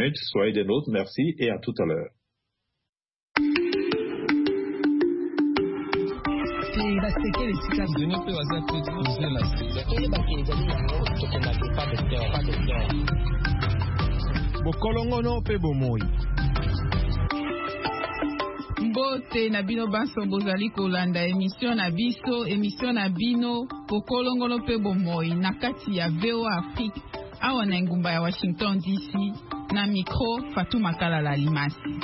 minutes. Soyez des nôtres. Merci et à tout à l'heure. Mbote na bino baso bozali kolanda émission na bino Pokolongono pe bomoi na kati ya VOA Afrique awa na ngumba ya Washington DC na micro Fatou Makala Limasi.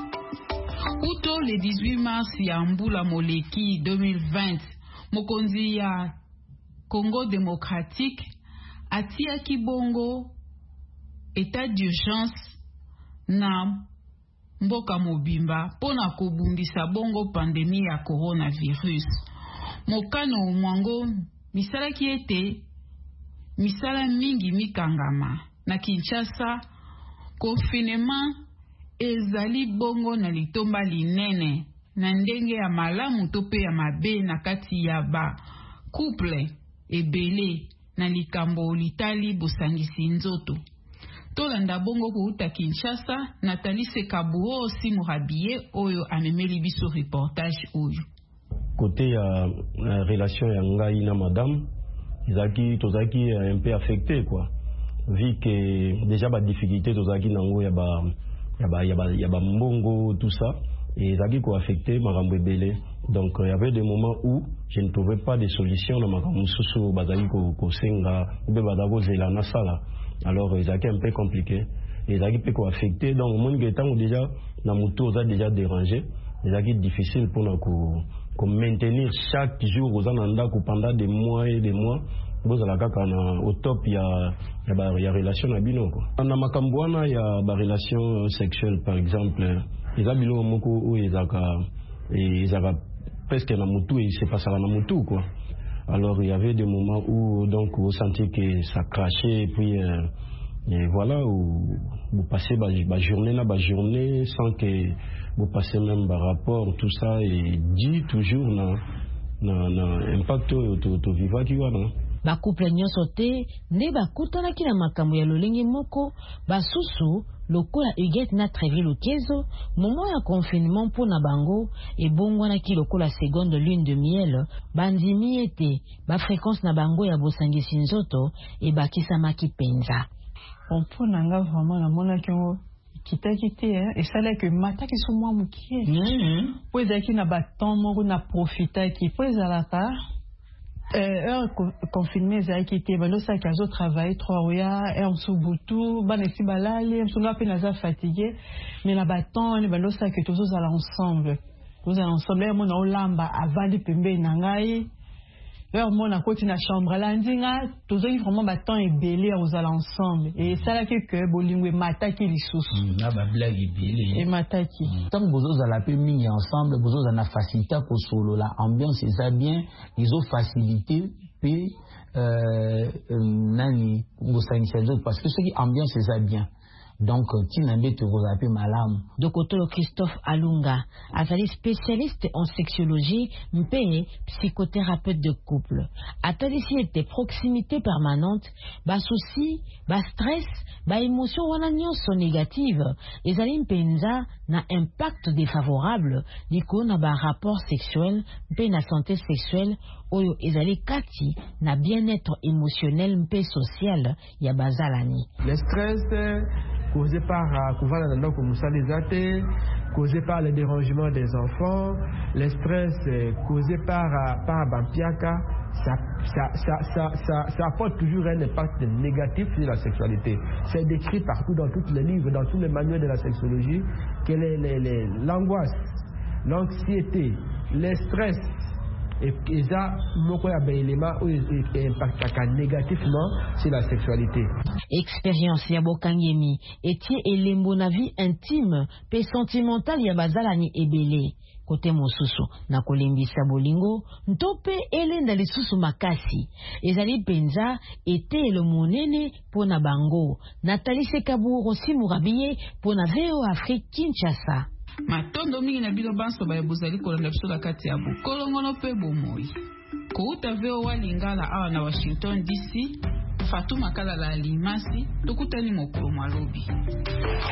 Uto le 18 mars ya mbula moleki 2020 mokonzi ya Congo démocratique atia kibongo état d'urgence na mboka mobimba pona kobundisa bongo pandemie ya coronavirus. Mokano mwango misala kiete misala mingi mikangama na Kinshasa confinement ezali bongo na litomba linene na ndenge ya malamu tope ya mabe na kati ya ba couple ebele na likambo litali bosangisi nzoto. Tolanda bongo kuuta Kinshasa, Nathalie Sekabuo si Mourabiye oyo amemeli biso reportage oyo. Côté ya relation ya ngai na madame, tozaki un peu affecté quoi. Vu que déjà ba difficulté tozaki nango ya ba mbongo tout ça et zaki ko affecté makambo ebele. Donc il y avait des moments où je ne trouvais pas de solution na makambo susu bazali ko senga be badako zela na sala. Alors ils étaient un peu compliqué, ils étaient un peu affectés. Donc mon temps déjà na moto a déjà dérangé, ils étaient difficile pour nous maintenir chaque jour aux ananda pendant des mois et des mois. Vous allez au top il y a relation à bino quoi. Na makambwana il y a ba relation sexuelle par exemple. Ils ont bilo moko où ils ont presque na moto et c'est pas ça na moto quoi. Alors il y avait des moments où donc vous sentiez que ça crachait et puis et voilà où vous passez la journée sans que vous passez même par rapport tout ça et dit toujours na impact to vivre qui va non. Ba couple nyonso te ne bakutana kila makambo ya lolenge moko basusu lokola Huguette na Treville Okezo moment ya confinement mpona bango ebongwana ki lokola seconde lune de miel bandimi ete ba fréquence na bango ya bosangisi nzoto ebakisamaki penza. Mpona nga vraiment namona kingo kitaki te et ça là que mataki so mwa mukie po ezaki na baton moko na profitaki po ezalaka confiné ezalaki te balosaki azo travailler 3 oya msu butu banesi balali msu nga pe naza fatigué mais na baton balosaki tozozala ensemble mona olamba avandi pembeni na ngai mona koti na chambre la ndinga tozoki vraiment baton ebele ozala ensemble et esalaki ke bolingo emataki lisusu na bablague ebele emataki ntango bozozala pe mingi ensemble bozozala na facilité kosolola ambiance eza bien izo facilité pe nani bosangisa nzoto parce que soki ambiance eza bien donc tinambe tokozape malamu. Dokotolo Christophe Alunga azali spécialiste en sexologie mpe psychothérapeute de couple. Atalisi ete proximité permanente ba souci, ba stress, ba émotion wana nyonso négative ezali mpenza na impact défavorable liko na ba rapport sexuel mpe na santé sexuelle oyo ezali kati na bien-être émotionnel mpe social ya bazalani. Le stress causé par causé par le dérangement des enfants, le stress causé par Bampiaka, ça apporte toujours un impact négatif sur la sexualité. C'est décrit partout dans tous les livres, dans tous les manuels de la sexologie, que l'angoisse, l'anxiété, le stress, et ça, beaucoup d'éléments qui impactent négativement sur la sexualité. Expérience ya bokangemi etie elembo na vie intime pe sentimentale ya bazalani ebele kote mosusu na kolembisa bolingo ntope elenda lisusu makasi ezali penza etelo monene pona bango. Nathalie Sekabuo si Mourabiye pona VOA Afrique Kinshasa. Matondo mingi na bilo banso ba bozali kolanda biso la kati ya Bokolongono pe bomoi. Kouta VOA Lingala awa na Washington DC, Fatou Makala Limasi, tokutani mokolo malobi.